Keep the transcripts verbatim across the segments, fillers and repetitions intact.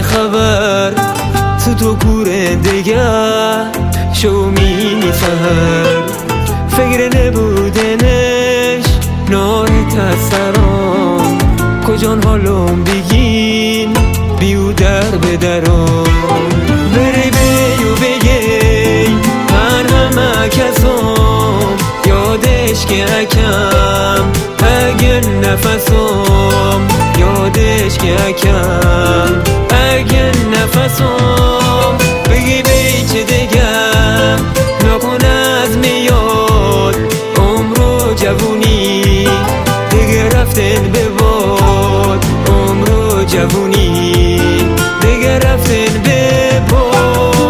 خبر تو تو کوره دیگه شو مینی سهر فکر نبودنش نار تسرام کجان حالم بگین بیو در به درام بری بیو بگی من همه کسام یادش که اکم اگه نفسام یادش که اکم اگه نفسام بگی بی چه دگم نکن از میاد عمر و جوونی دیگه رفتن به باد عمر و جوونی دیگه رفتن به باد.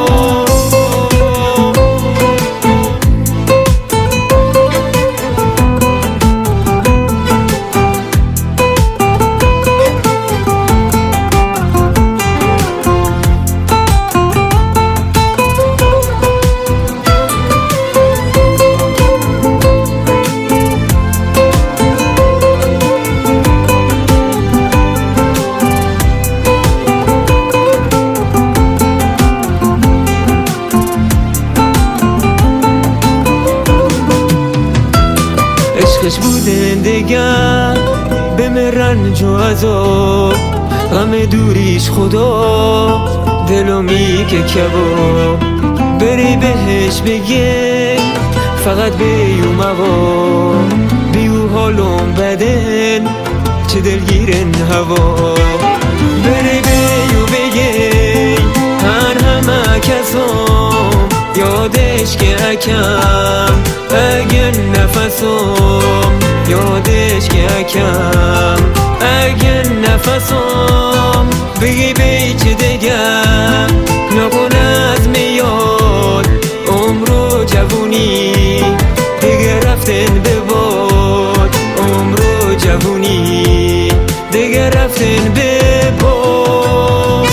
عشقش بودن دگر به رنج و عذاب غم دوریش خدا دلو میگه کباب بری بهش بگه فقط بیو موا بیو حالم بدن چه دلگیرن هوا بری بیو بگه هر همه کسام یادش که اکم اگه نفسام یادش که اکم اگه نفسام بگی بی چه دگم نکن از میاد عمر و جوونی دیگه رفتن به باد عمر و جوونی دیگه رفتن به باد.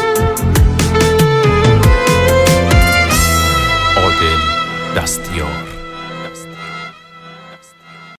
دستیار